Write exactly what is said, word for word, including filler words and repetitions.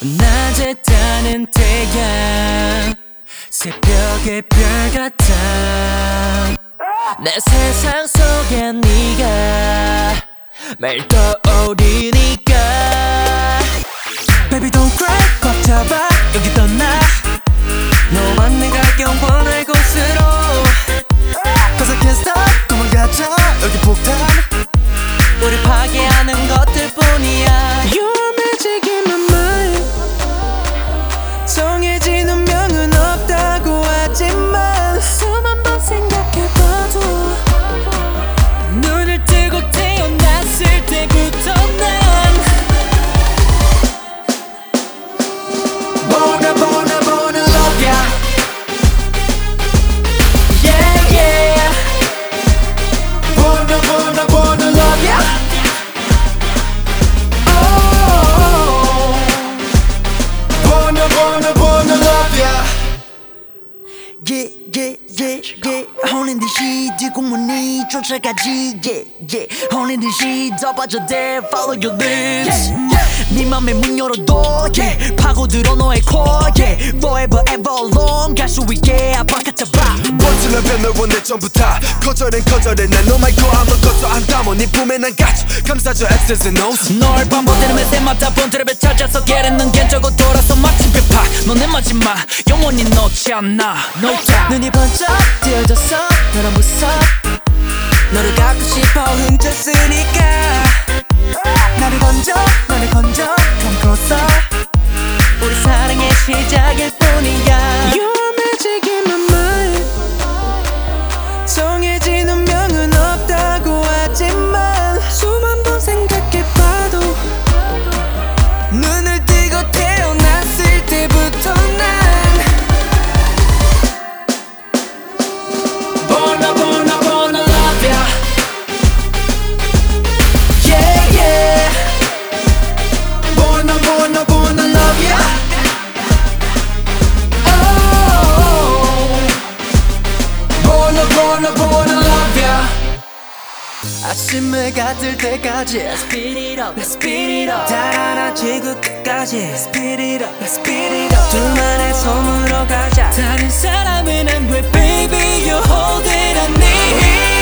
낮에 따는 태양 새벽의 별 같아 내 세상 속에 네가 매일 떠오르니까 Baby don't cry 꽉 잡아 여기 떠나 너만 내가 영원할 곳으로 Cause I can't stop 꿈을 가져 여기 폭탄 우리 파괴하는 것들뿐이야 You're magic in my mind 정해진 운명은 없다고 하지만 수만 번 생각해봐도 눈을 뜨고 태어났을 때부터 난 Born born born love ya Yeah yeah Born born born love ya Oh Born born born love ya Yeah yeah yeah yeah 홀린 듯이 뒷공문이 쫓아가지 Yeah yeah 홀린 듯이 더 빠져들 Follow your lips 네 맘에 문 열어둬 yeah 파고들어 너의 core yeah Forever ever long 갈 수 있게 아빠같잡아 멋지면 변을 원해 전부 다 거절은 거절해 난 너 말고 아무것도 안 담아 네 품에 난 갇혀 감싸줘 X's and O's 널 반복되는 때마다 본드랩에 찾아서 게르는 견적고 돌아서 마침 배파 너내 마지막 영원히 놓지 않아 No doubt 눈이 번쩍 뜨어졌어 너란 무섭 너를 갖고 싶어 훔쳤으니까 나를 건져 너를 건져 Come closer 우리 사랑의 시작일 뿐이야 You're magic in my mind 정해진 운명은 없다고 하지만 수만 번 생각해봐도 눈을 뜨고 태어났을 때부터 난 Born a born a born a love ya Yeah yeah Born a born a born a love ya Oh Born a born a born a love ya 아침을 가들 때까지 Let's speed it up Let's speed it up 달아나 지구 끝까지 Let's speed it up Let's speed it up 둘만의 손으로 가자 다른 사람은 안 돼 Baby you hold it I need